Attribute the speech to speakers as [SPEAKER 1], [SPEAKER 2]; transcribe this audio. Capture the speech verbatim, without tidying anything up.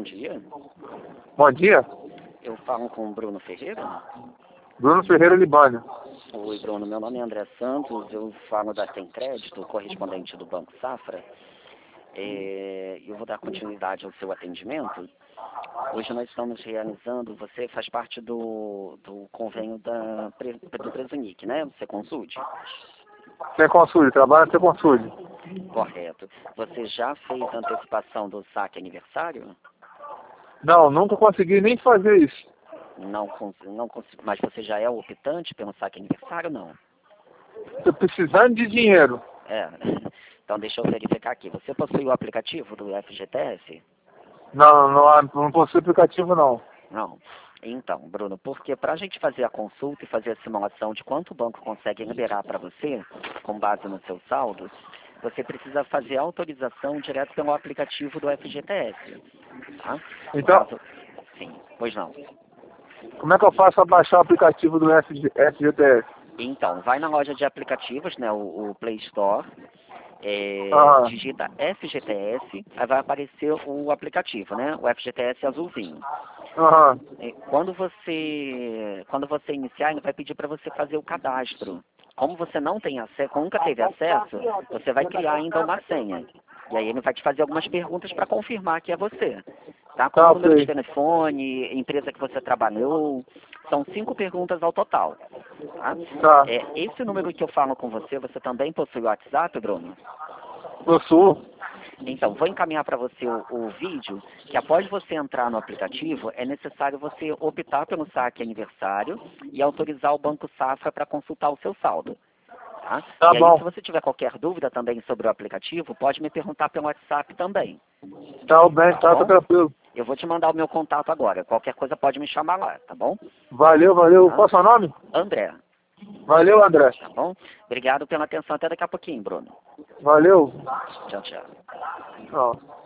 [SPEAKER 1] dia.
[SPEAKER 2] Bom dia.
[SPEAKER 1] Eu falo com o Bruno Ferreira.
[SPEAKER 2] Bruno Ferreira Libânio.
[SPEAKER 1] Oi, Bruno. Meu nome é André Santos. Eu falo da Tem Crédito, correspondente do Banco Safra. É, eu vou dar continuidade ao seu atendimento. Hoje nós estamos realizando, você faz parte do, do convênio da, do Presunic, né? Você consulte?
[SPEAKER 2] Você consulte, trabalha no Você consulte.
[SPEAKER 1] Correto. Você já fez a antecipação do saque aniversário?
[SPEAKER 2] Não, nunca consegui nem fazer isso.
[SPEAKER 1] Não, não consigo. Mas você já é optante pelo saque aniversário, não?
[SPEAKER 2] Estou precisando de dinheiro.
[SPEAKER 1] É. Então deixa eu verificar aqui. Você possui o aplicativo do F G T S?
[SPEAKER 2] Não, não, há- não possui aplicativo não.
[SPEAKER 1] Não. Então, Bruno, porque para a gente fazer a consulta e fazer a simulação de quanto o banco consegue liberar para você, com base no seu saldo, você precisa fazer a autorização direto pelo aplicativo do F G T S. Tá?
[SPEAKER 2] Então,
[SPEAKER 1] Caso... Sim, pois não.
[SPEAKER 2] como é que eu faço para baixar o aplicativo do F G T S?
[SPEAKER 1] Então, vai na loja de aplicativos, né, o, o Play Store, é,
[SPEAKER 2] Ah,
[SPEAKER 1] digita F G T S, aí vai aparecer o aplicativo, né, o F G T S azulzinho.
[SPEAKER 2] aham,
[SPEAKER 1] É, Quando você, quando você iniciar, ele vai pedir para você fazer o cadastro. Como você não tem acesso, nunca teve acesso, você vai criar ainda uma senha. E aí ele vai te fazer algumas perguntas para confirmar que é você. Tá? Como
[SPEAKER 2] tá,
[SPEAKER 1] o número de
[SPEAKER 2] ok.
[SPEAKER 1] telefone, empresa que você trabalhou. São cinco perguntas ao total. Tá?
[SPEAKER 2] Tá,
[SPEAKER 1] É, esse número que eu falo com você, você também possui o WhatsApp, Bruno?
[SPEAKER 2] possuo.
[SPEAKER 1] Então, vou encaminhar para você o, o vídeo, que após você entrar no aplicativo, é necessário você optar pelo saque aniversário e autorizar o Banco Safra para consultar o seu saldo. Tá?
[SPEAKER 2] Tá
[SPEAKER 1] E aí, se
[SPEAKER 2] bom.
[SPEAKER 1] você tiver qualquer dúvida também sobre o aplicativo, pode me perguntar pelo WhatsApp também.
[SPEAKER 2] Tá bem, tá, tá
[SPEAKER 1] Bom?
[SPEAKER 2] tranquilo.
[SPEAKER 1] Eu vou te mandar o meu contato agora. Qualquer coisa pode me chamar lá, tá bom?
[SPEAKER 2] Valeu, valeu.
[SPEAKER 1] Tá?
[SPEAKER 2] Qual é o seu nome?
[SPEAKER 1] André,
[SPEAKER 2] Valeu, André.
[SPEAKER 1] tá bom? Obrigado pela atenção. Até daqui a pouquinho, Bruno.
[SPEAKER 2] Valeu.
[SPEAKER 1] Tchau, tchau.
[SPEAKER 2] Tchau.